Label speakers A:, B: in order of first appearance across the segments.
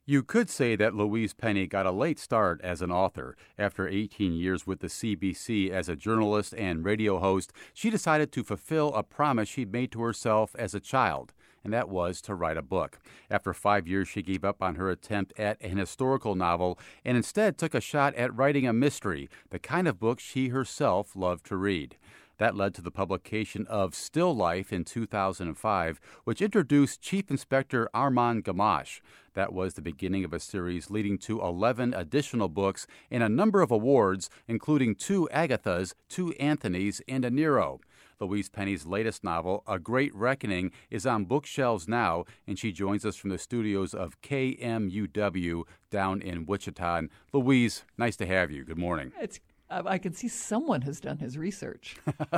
A: You could say that Louise Penny got a late start as an author. After 18 years with the CBC as a journalist and radio host, she decided to fulfill a promise she'd made to herself as a child, and that was to write a book. After 5 years, she gave up on her attempt at an historical novel and instead took a shot at writing a mystery, the kind of book she herself loved to read. That led to the publication of Still Life in 2005, which introduced Chief Inspector Armand Gamache. That was the beginning of a series leading to 11 additional books and a number of awards, including 2 Agathas, 2 Anthonys, and a Nero. Louise Penny's latest novel, A Great Reckoning, is on bookshelves now, and she joins us from the studios of KMUW down in Wichita. And Louise, nice to have you. Good morning.
B: I can see someone has done his research.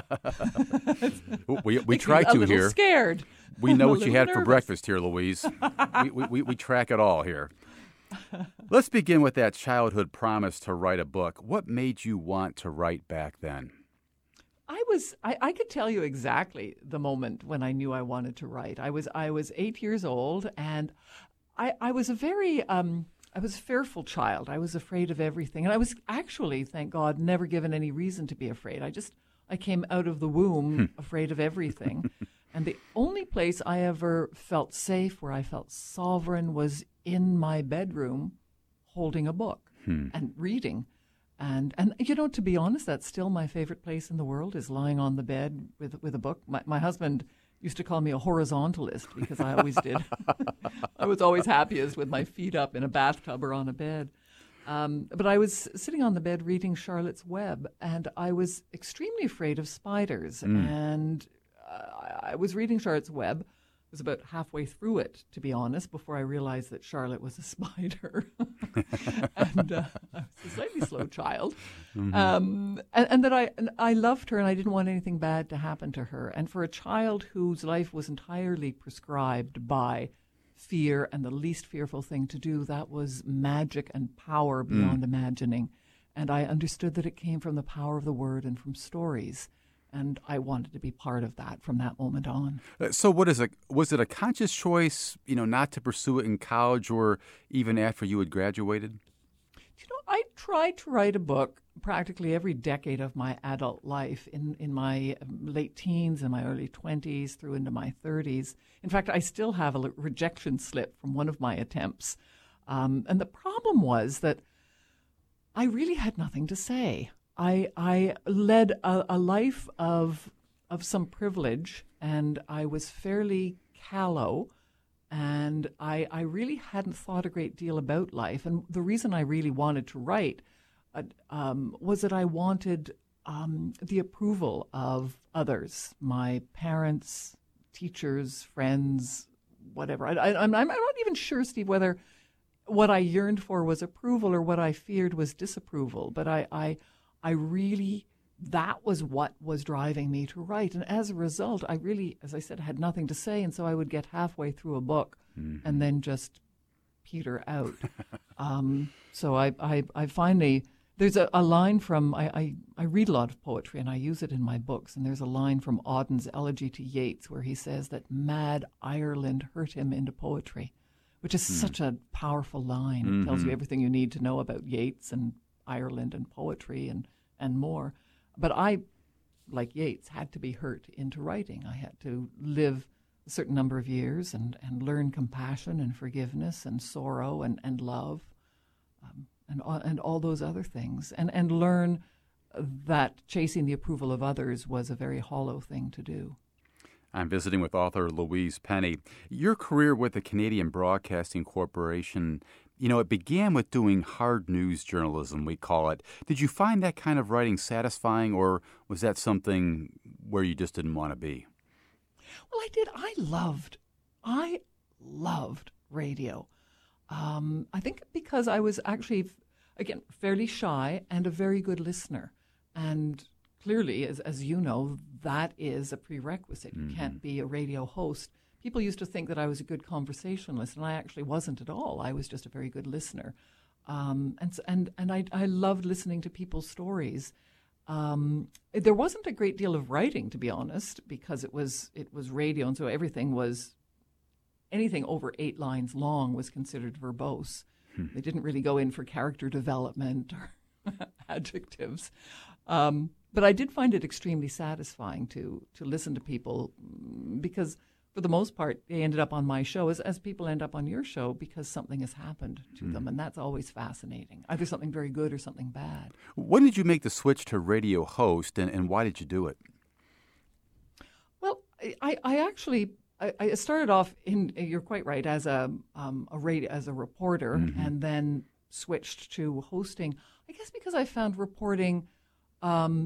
A: we try to here.
B: Scared.
A: We know what you had for breakfast here, Louise. we track it all here. Let's begin with that childhood promise to write a book. What made you want to write back then?
B: I could tell you exactly the moment when I knew I wanted to write. I was 8 years old, and I was a very I was a fearful child. I was afraid of everything. And I was actually, thank God, never given any reason to be afraid. I came out of the womb afraid of everything. And the only place I ever felt safe, where I felt sovereign, was in my bedroom holding a book and reading. And to be honest, that's still my favorite place in the world, is lying on the bed with a book. My husband used to call me a horizontalist because I always did. I was always happiest with my feet up in a bathtub or on a bed. But I was sitting on the bed reading Charlotte's Web, and I was extremely afraid of spiders. And I was reading Charlotte's Web. I was about halfway through it, to be honest, before I realized that Charlotte was a spider. And I was a slightly slow child. And that I loved her, and I didn't want anything bad to happen to her. And for a child whose life was entirely prescribed by fear, and the least fearful thing to do, that was magic and power beyond imagining. And I understood that it came from the power of the word and from stories. And I wanted to be part of that from that moment on.
A: So was it a conscious choice, not to pursue it in college or even after you had graduated?
B: I tried to write a book practically every decade of my adult life, in my late teens and my early 20s through into my 30s. In fact, I still have a rejection slip from one of my attempts. And the problem was that I really had nothing to say. I led a life of some privilege, and I was fairly callow, and I really hadn't thought a great deal about life. And the reason I really wanted to write was that I wanted the approval of others, my parents, teachers, friends, whatever. I'm not even sure, Steve, whether what I yearned for was approval or what I feared was disapproval, but I really, that was what was driving me to write. And as a result, I really, as I said, had nothing to say. And so I would get halfway through a book and then just peter out. So I finally, there's a line from, I read a lot of poetry and I use it in my books. And there's a line from Auden's Elegy to Yeats where he says that mad Ireland hurt him into poetry, which is such a powerful line. It tells you everything you need to know about Yeats and Ireland and poetry and more. But I, like Yeats, had to be hurt into writing. I had to live a certain number of years and learn compassion and forgiveness and sorrow and love and all those other things and learn that chasing the approval of others was a very hollow thing to do.
A: I'm visiting with author Louise Penny. Your career with the Canadian Broadcasting Corporation, it began with doing hard news journalism, we call it. Did you find that kind of writing satisfying, or was that something where you just didn't want to be?
B: Well, I did. I loved radio. I think because I was actually, again, fairly shy and a very good listener. And clearly, as you know, that is a prerequisite. You can't be a radio host. People used to think that I was a good conversationalist, and I actually wasn't at all. I was just a very good listener. And I loved listening to people's stories. There wasn't a great deal of writing, to be honest, because it was radio, and so everything was anything over 8 lines long was considered verbose. They didn't really go in for character development or adjectives. But I did find it extremely satisfying to listen to people, because for the most part, they ended up on my show, as people end up on your show, because something has happened to them. And that's always fascinating, either something very good or something bad.
A: When did you make the switch to radio host, and why did you do it?
B: Well, I actually started off you're quite right, as a reporter, and then switched to hosting. I guess because I found reporting, I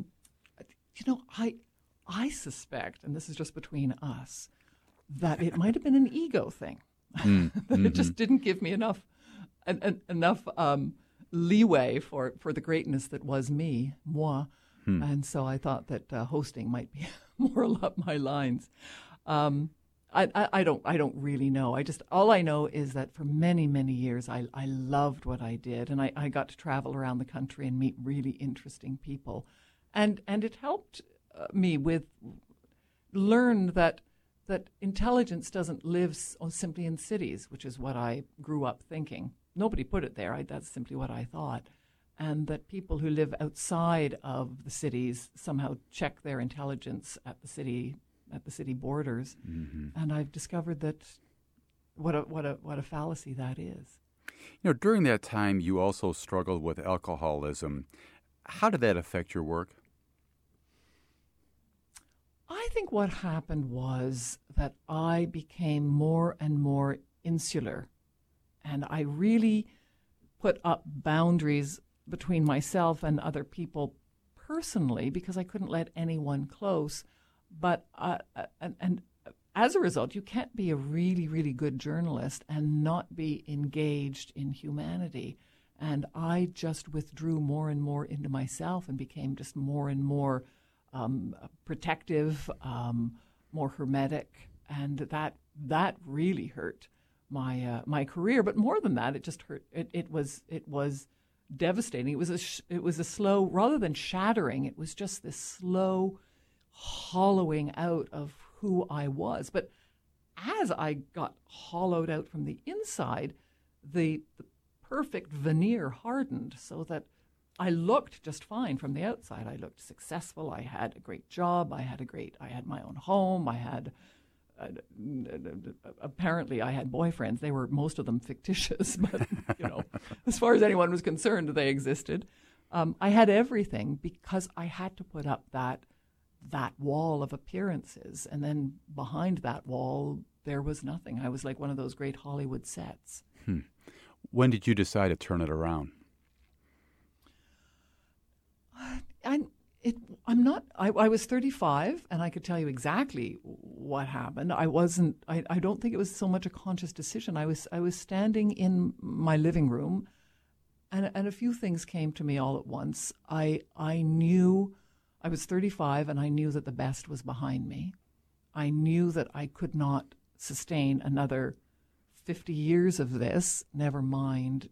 B: suspect, and this is just between us, that it might have been an ego thing. That it just didn't give me enough leeway for the greatness that was moi. And so I thought that hosting might be more up my lines. I don't really know. All I know is that for many, many years I loved what I did, and I got to travel around the country and meet really interesting people, and it helped me learn that intelligence doesn't live simply in cities, which is what I grew up thinking. Nobody put it there. That's simply what I thought. And that people who live outside of the cities somehow check their intelligence at the city borders. And I've discovered that what a fallacy that is.
A: During that time, you also struggled with alcoholism. How did that affect your work?
B: I think what happened was that I became more and more insular, and I really put up boundaries between myself and other people personally, because I couldn't let anyone close. But and as a result, you can't be a really, really good journalist and not be engaged in humanity. And I just withdrew more and more into myself and became just more and more protective, more hermetic, and that really hurt my career. But more than that, it just hurt. It was devastating. It was a slow, rather than shattering. It was just this slow hollowing out of who I was. But as I got hollowed out from the inside, the perfect veneer hardened, so that I looked just fine from the outside. I looked successful. I had a great job. I had my own home. I had apparently I had boyfriends. They were, most of them, fictitious, but as far as anyone was concerned, they existed. I had everything because I had to put up that wall of appearances, and then behind that wall there was nothing. I was like one of those great Hollywood sets.
A: When did you decide to turn it around?
B: I was 35, and I could tell you exactly what happened. I don't think it was so much a conscious decision. I was standing in my living room, and a few things came to me all at once. I knew I was 35, and I knew that the best was behind me. I knew that I could not sustain another 50 years of this, never mind,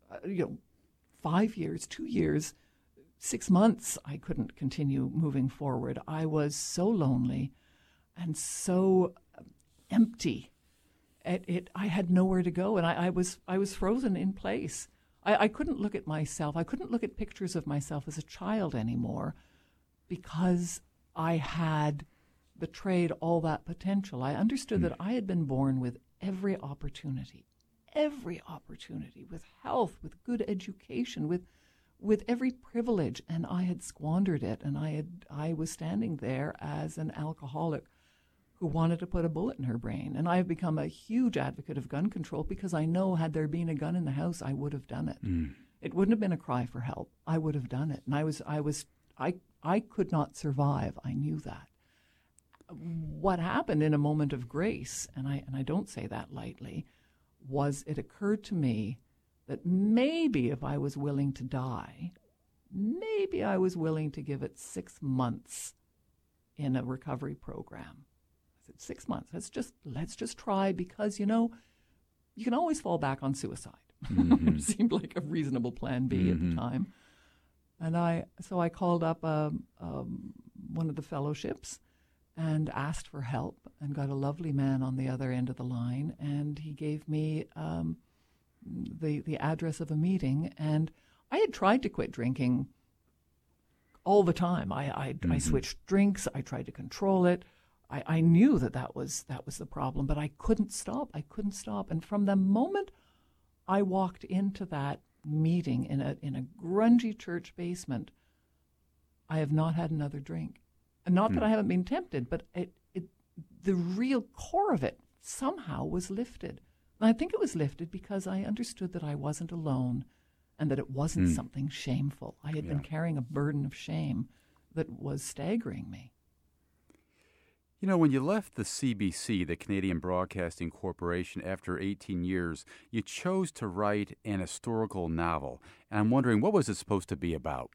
B: 5 years, 2 years, 6 months. I couldn't continue moving forward. I was so lonely and so empty. I had nowhere to go, and I was frozen in place. I couldn't look at myself. I couldn't look at pictures of myself as a child anymore, because I had betrayed all that potential. I understood that I had been born with every opportunity, with health, with good education, with every privilege, and I had squandered it. And I was standing there as an alcoholic who wanted to put a bullet in her brain. And I have become a huge advocate of gun control, because I know, had there been a gun in the house, I would have done it. It wouldn't have been a cry for help. I would have done it. And I could not survive. I knew that. What happened in a moment of grace, and I don't say that lightly, was it occurred to me that maybe if I was willing to die, maybe I was willing to give it 6 months in a recovery program. I said, 6 months. Let's just try, because you can always fall back on suicide. It seemed like a reasonable plan B at the time. And so I called up one of the fellowships, and asked for help and got a lovely man on the other end of the line, and he gave me the address of a meeting. And I had tried to quit drinking all the time. I switched drinks. I tried to control it. I knew that was the problem, but I couldn't stop. And from the moment I walked into that meeting in a grungy church basement, I have not had another drink. And not that I haven't been tempted, but the real core of it somehow was lifted. And I think it was lifted because I understood that I wasn't alone and that it wasn't something shameful. I had been carrying a burden of shame that was staggering me.
A: You know, when you left the CBC, the Canadian Broadcasting Corporation, after 18 years, you chose to write an historical novel. And I'm wondering, what was it supposed to be about?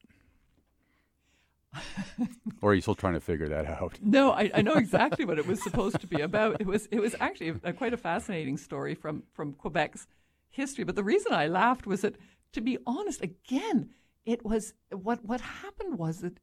A: Or are you still trying to figure that out?
B: No, I know exactly what it was supposed to be about. It was actually quite a fascinating story from Quebec's history. But the reason I laughed was that, to be honest, again, it was what happened was that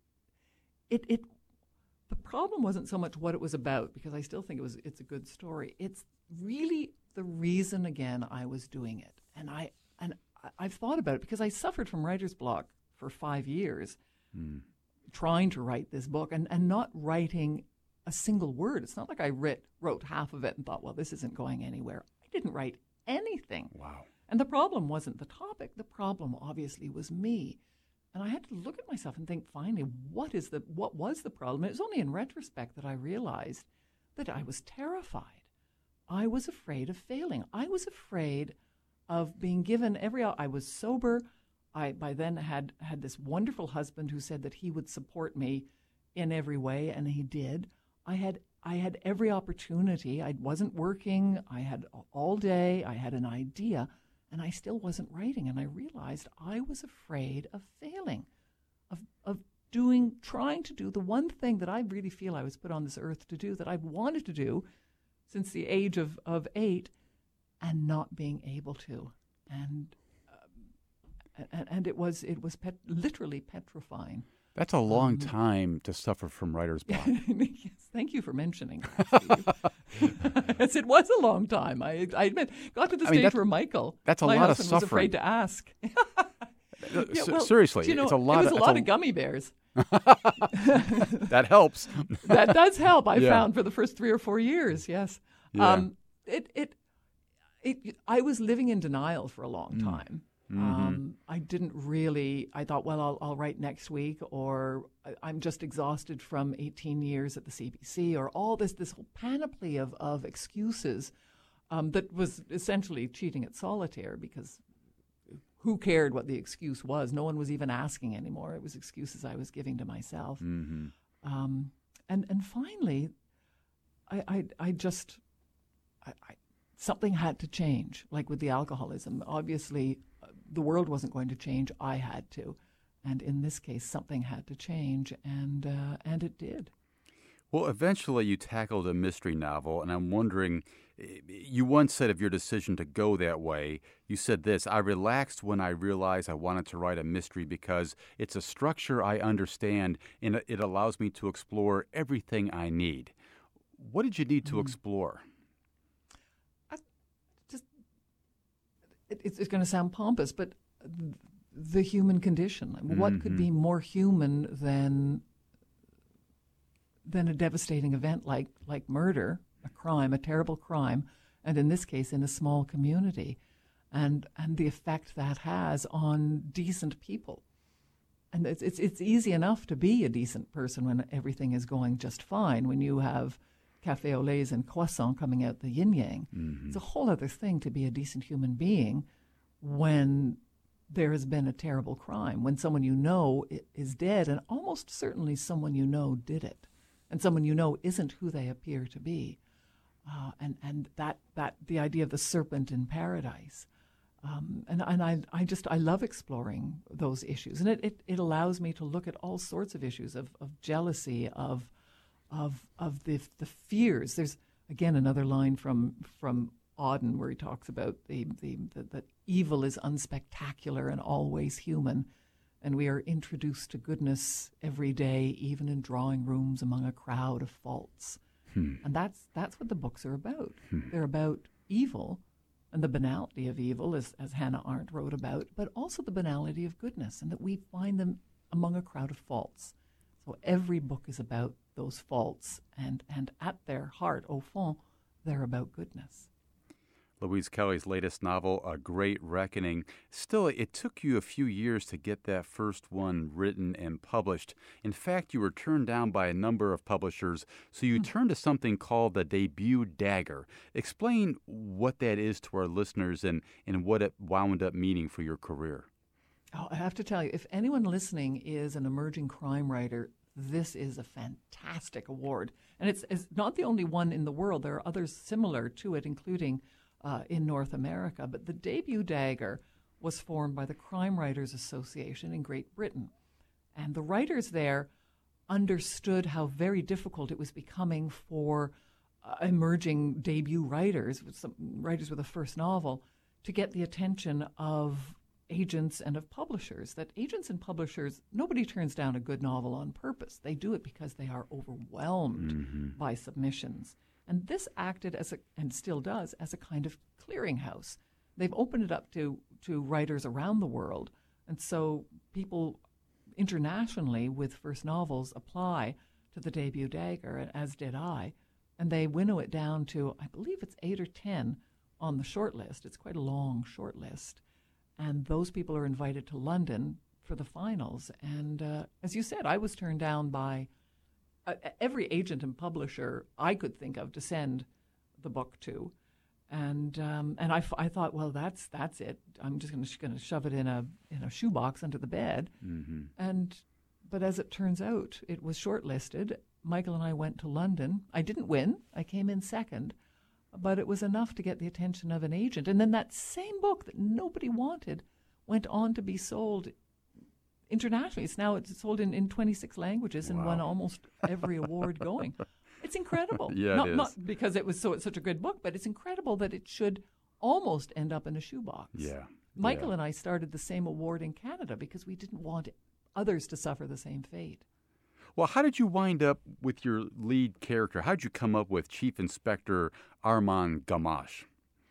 B: the problem wasn't so much what it was about, because I still think it's a good story. It's really the reason, again, I was doing it. And I've thought about it because I suffered from writer's block for 5 years. Trying to write this book and not writing a single word. It's not like I wrote half of it and thought, well, this isn't going anywhere. I didn't write anything.
A: Wow.
B: And the problem wasn't the topic. The problem obviously was me. And I had to look at myself and think, finally, what was the problem? It was only in retrospect that I realized that I was terrified. I was afraid of failing. I was afraid of being given I was sober. I by then had this wonderful husband who said that he would support me in every way, and he did. I had every opportunity. I wasn't working. I had all day. I had an idea, and I still wasn't writing. And I realized I was afraid of failing, of trying to do the one thing that I really feel I was put on this earth to do, that I've wanted to do since the age of 8, and not being able to. And it was literally petrifying.
A: That's a long time to suffer from writer's block.
B: Yes, thank you for mentioning that, Steve. Yes, it was a long time. I admit, got to the stage where Michael,
A: that's a
B: my
A: lot of
B: husband,
A: suffering.
B: was afraid to ask.
A: Seriously, it's a lot.
B: It was a lot of gummy bears.
A: That helps.
B: That does help. I found for the first 3 or 4 years. Yes.
A: Yeah.
B: I was living in denial for a long time. I didn't really, I thought, well, I'll write next week, or I'm just exhausted from 18 years at the CBC, or all this whole panoply of excuses that was essentially cheating at solitaire, because who cared what the excuse was? No one was even asking anymore. It was excuses I was giving to myself. And finally, I just something had to change, like with the alcoholism. Obviously, the world wasn't going to change. I had to. And in this case, something had to change, and it did.
A: Well, eventually you tackled a mystery novel, and I'm wondering, you once said of your decision to go that way, you said this: I relaxed when I realized I wanted to write a mystery because it's a structure I understand, and it allows me to explore everything I need. What did you need to explore?
B: It's going to sound pompous, but the human condition. What could be more human than a devastating event like murder, a crime, a terrible crime, and in this case, in a small community, and the effect that has on decent people. And it's easy enough to be a decent person when everything is going just fine, when you have café au lait and croissant coming out the yin-yang. It's a whole other thing to be a decent human being when there has been a terrible crime, when someone you know is dead, and almost certainly someone you know did it, and someone you know isn't who they appear to be. And that the idea of the serpent in paradise. And I love exploring those issues. And it allows me to look at all sorts of issues of jealousy, of the fears. There's again another line from Auden where he talks about that evil is unspectacular and always human, and we are introduced to goodness every day, even in drawing rooms among a crowd of faults. And that's what the books are about. They're about evil and the banality of evil, as Hannah Arendt wrote about, but also the banality of goodness, and that we find them among a crowd of faults. So every book is about those faults, and at their heart, au fond, they're about goodness.
A: Louise Kelly's latest novel, A Great Reckoning. Still, it took you a few years to get that first one written and published. In fact, you were turned down by a number of publishers, so you turned to something called the Debut Dagger. Explain what that is to our listeners and what it wound up meaning for your career.
B: Oh, I have to tell you, if anyone listening is an emerging crime writer, this is a fantastic award. And it's not the only one in the world. There are others similar to it, including in North America. But the Debut Dagger was formed by the Crime Writers Association in Great Britain. And the writers there understood how very difficult it was becoming for emerging debut writers, writers with a first novel, to get the attention of agents and of publishers. That agents and publishers, nobody turns down a good novel on purpose. They do it because they are overwhelmed by submissions. And this acted as and still does, as a kind of clearinghouse. They've opened it up to writers around the world. And so people internationally with first novels apply to the Debut Dagger, and as did I. And they winnow it down to, I believe it's 8 or 10 on the short list. It's quite a long short list. And those people are invited to London for the finals. And as you said, I was turned down by every agent and publisher I could think of to send the book to. And I thought, well, that's it. I'm just going to shove it in a shoebox under the bed. But as it turns out, it was shortlisted. Michael and I went to London. I didn't win. I came in second. But it was enough to get the attention of an agent. And then that same book that nobody wanted went on to be sold internationally. It's sold in 26 languages and won almost every award going. It's incredible.
A: Yeah, it is.
B: Not because it was such a good book, but it's incredible that it should almost end up in a shoebox.
A: Yeah.
B: Michael and I started the same award in Canada because we didn't want others to suffer the same fate.
A: Well, how did you wind up with your lead character? How did you come up with Chief Inspector Armand Gamache?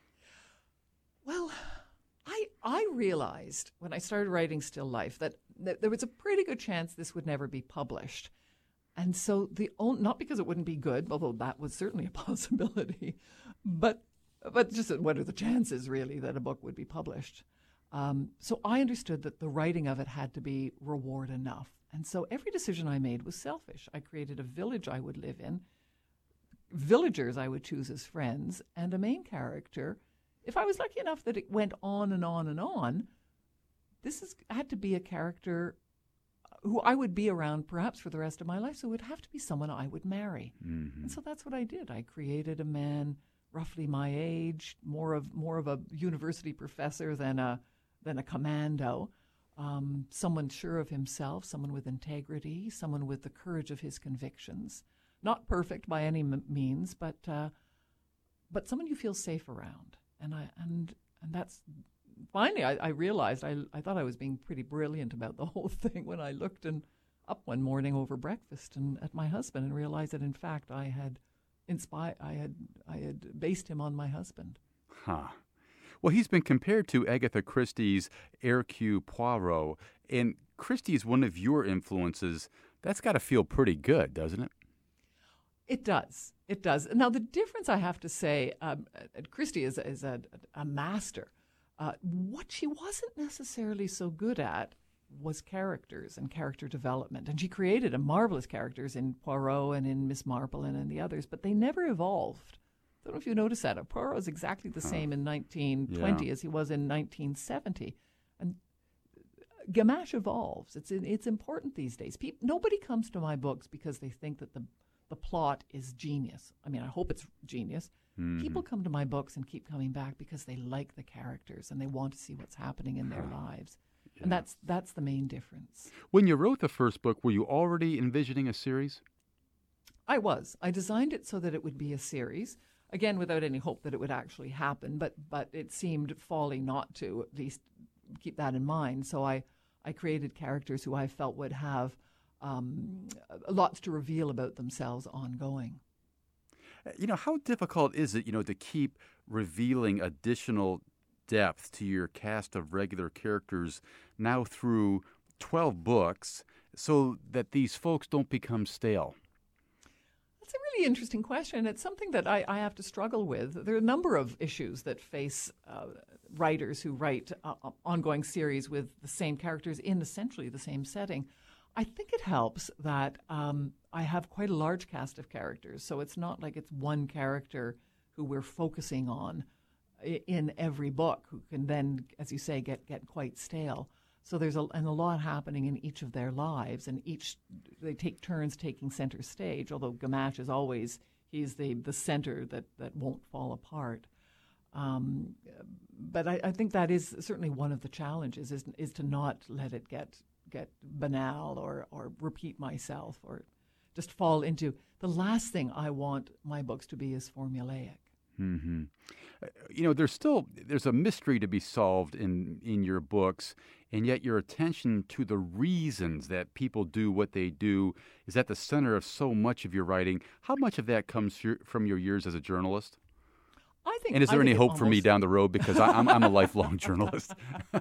B: Well, I realized when I started writing Still Life that there was a pretty good chance this would never be published. And so not because it wouldn't be good, although that was certainly a possibility, but just what are the chances really that a book would be published? So I understood that the writing of it had to be reward enough. And so every decision I made was selfish. I created a village I would live in, villagers I would choose as friends, and a main character. If I was lucky enough that it went on and on and on, had to be a character who I would be around perhaps for the rest of my life. So it would have to be someone I would marry. And so that's what I did. I created a man roughly my age, more of a university professor than a commando. Someone sure of himself, someone with integrity, someone with the courage of his convictions. Not perfect by any means, but someone you feel safe around. And that's finally I realized I thought I was being pretty brilliant about the whole thing when I looked up one morning over breakfast and at my husband and realized that in fact I had based him on my husband.
A: Huh. Well, he's been compared to Agatha Christie's Hercule Poirot, and Christie is one of your influences. That's got to feel pretty good, doesn't it?
B: It does. It does. Now, the difference, I have to say, Christie is a master. What she wasn't necessarily so good at was characters and character development. And she created a marvelous characters in Poirot and in Miss Marple and in the others, but they never evolved. I don't know if you noticed that. Poirot is exactly the same in 1920 as he was in 1970. And Gamache evolves. It's important these days. Nobody comes to my books because they think that the plot is genius. I mean, I hope it's genius. People come to my books and keep coming back because they like the characters and they want to see what's happening in their lives. Yeah. And that's the main difference.
A: When you wrote the first book, were you already envisioning a series?
B: I was. I designed it so that it would be a series. Again, without any hope that it would actually happen, but it seemed folly not to at least keep that in mind. So I I created characters who I felt would have lots to reveal about themselves ongoing.
A: How difficult is it, to keep revealing additional depth to your cast of regular characters now through 12 books so that these folks don't become stale?
B: That's a really interesting question. It's something that I have to struggle with. There are a number of issues that face writers who write ongoing series with the same characters in essentially the same setting. I think it helps that I have quite a large cast of characters, so it's not like it's one character who we're focusing on in every book, who can then, as you say, get quite stale. So there's a lot happening in each of their lives, and they take turns taking center stage, although Gamache is always, he's the center that won't fall apart. But I think that is certainly one of the challenges, is to not let it get banal or repeat myself or just fall into, the last thing I want my books to be is formulaic.
A: Mm-hmm. There's a mystery to be solved in your books, and yet your attention to the reasons that people do what they do is at the center of so much of your writing. How much of that comes from your years as a journalist? And is there any hope for me down the road, because I'm a lifelong journalist?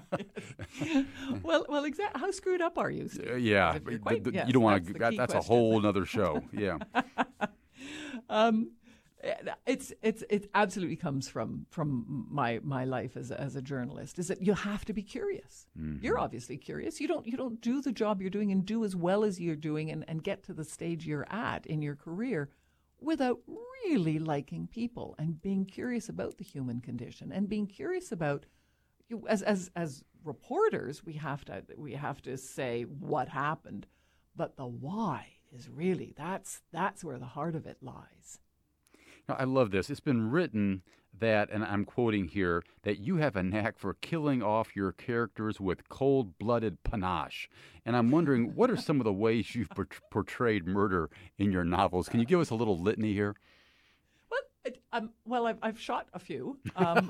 B: Well, exactly. How screwed up are you, Steve?
A: Yeah, you don't want to. That's a whole other show. Yeah.
B: It absolutely comes from my life as a journalist. Is that you have to be curious. Mm-hmm. You're obviously curious. You don't do the job you're doing and do as well as you're doing and get to the stage you're at in your career without really liking people and being curious about the human condition and being curious about, as reporters, we have to say what happened, but the why is really that's where the heart of it lies.
A: Now, I love this. It's been written that, and I'm quoting here, that you have a knack for killing off your characters with cold-blooded panache. And I'm wondering, what are some of the ways you've portrayed murder in your novels? Can you give us a little litany here?
B: Well, I've shot a few.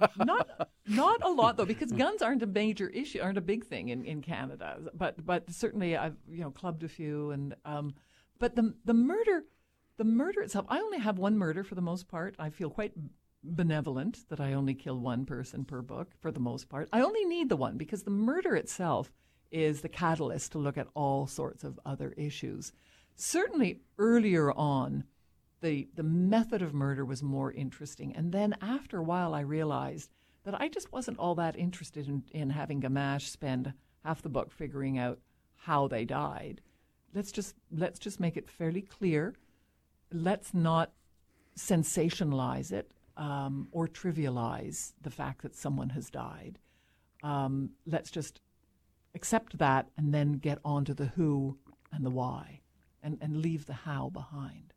B: Not a lot though, because guns aren't a major issue, aren't a big thing in Canada. But certainly I've clubbed a few, and but the murder itself, I only have one murder for the most part. I feel quite benevolent that I only kill one person per book for the most part. I only need the one because the murder itself is the catalyst to look at all sorts of other issues. Certainly earlier on, the method of murder was more interesting. And then after a while, I realized that I just wasn't all that interested in having Gamache spend half the book figuring out how they died. Let's just make it fairly clear. Let's not sensationalize it or trivialize the fact that someone has died. Let's just accept that and then get on to the who and the why and leave the how behind.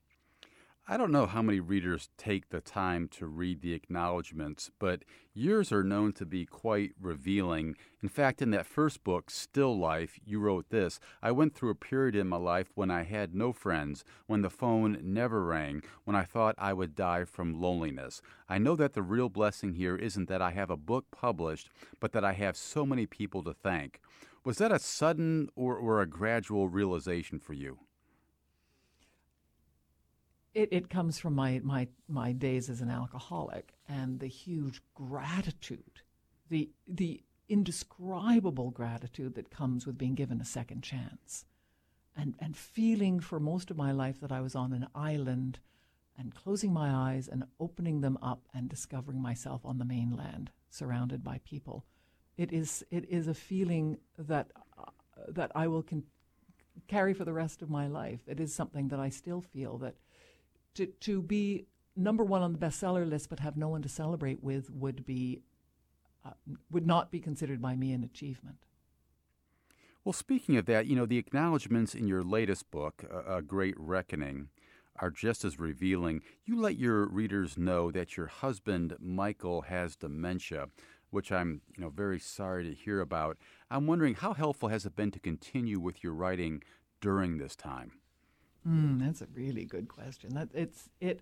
A: I don't know how many readers take the time to read the acknowledgments, but yours are known to be quite revealing. In fact, in that first book, Still Life, you wrote this: I went through a period in my life when I had no friends, when the phone never rang, when I thought I would die from loneliness. I know that the real blessing here isn't that I have a book published, but that I have so many people to thank. Was that a sudden or a gradual realization for you?
B: It comes from my days as an alcoholic and the huge gratitude, the indescribable gratitude that comes with being given a second chance, and feeling for most of my life that I was on an island and closing my eyes and opening them up and discovering myself on the mainland surrounded by people. It is a feeling that I will carry for the rest of my life. It is something that I still feel that to be number one on the bestseller list but have no one to celebrate with would not be considered by me an achievement.
A: Well, speaking of that, the acknowledgments in your latest book, A Great Reckoning, are just as revealing. You let your readers know that your husband, Michael, has dementia, which I'm very sorry to hear about. I'm wondering, how helpful has it been to continue with your writing during this time?
B: That's a really good question. It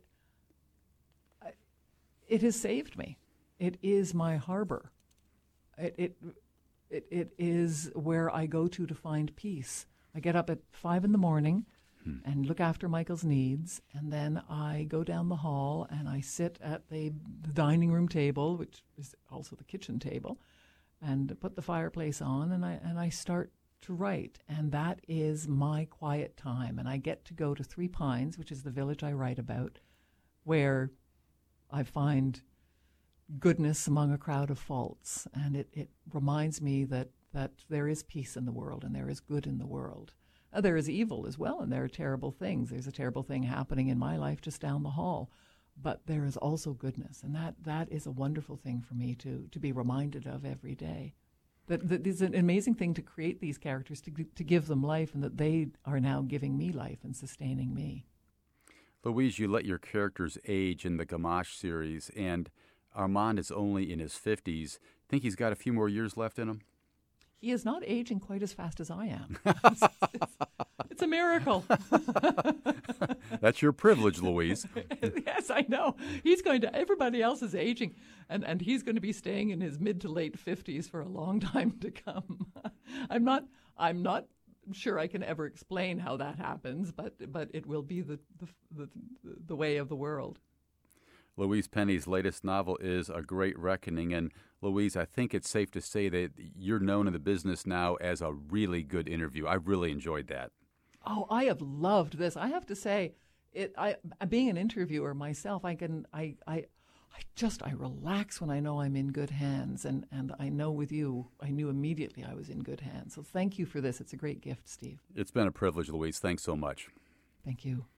B: has saved me. It is my harbor. It is where I go to find peace. I get up at 5 in the morning and look after Michael's needs, and then I go down the hall and I sit at the dining room table, which is also the kitchen table, and put the fireplace on, and I start to write, and that is my quiet time. And I get to go to Three Pines, which is the village I write about, where I find goodness among a crowd of faults, and it reminds me that there is peace in the world and there is good in the world. There is evil as well, and there are terrible things. There's a terrible thing happening in my life just down the hall, but there is also goodness, and that is a wonderful thing for me to be reminded of every day. That is an amazing thing to create these characters, to give them life, and that they are now giving me life and sustaining me.
A: Louise, you let your characters age in the Gamache series, and Armand is only in his 50s. Think he's got a few more years left in him?
B: He is not aging quite as fast as I am. It's a miracle.
A: That's your privilege, Louise.
B: Yes, I know. Everybody else is aging, and he's going to be staying in his mid to late 50s for a long time to come. I'm not sure I can ever explain how that happens, but it will be the way of the world.
A: Louise Penny's latest novel is A Great Reckoning, and Louise, I think it's safe to say that you're known in the business now as a really good interview. I've really enjoyed that.
B: Oh, I have loved this. I have to say, being an interviewer myself, I relax when I know I'm in good hands, and I know with you, I knew immediately I was in good hands. So thank you for this. It's a great gift, Steve.
A: It's been a privilege, Louise. Thanks so much.
B: Thank you.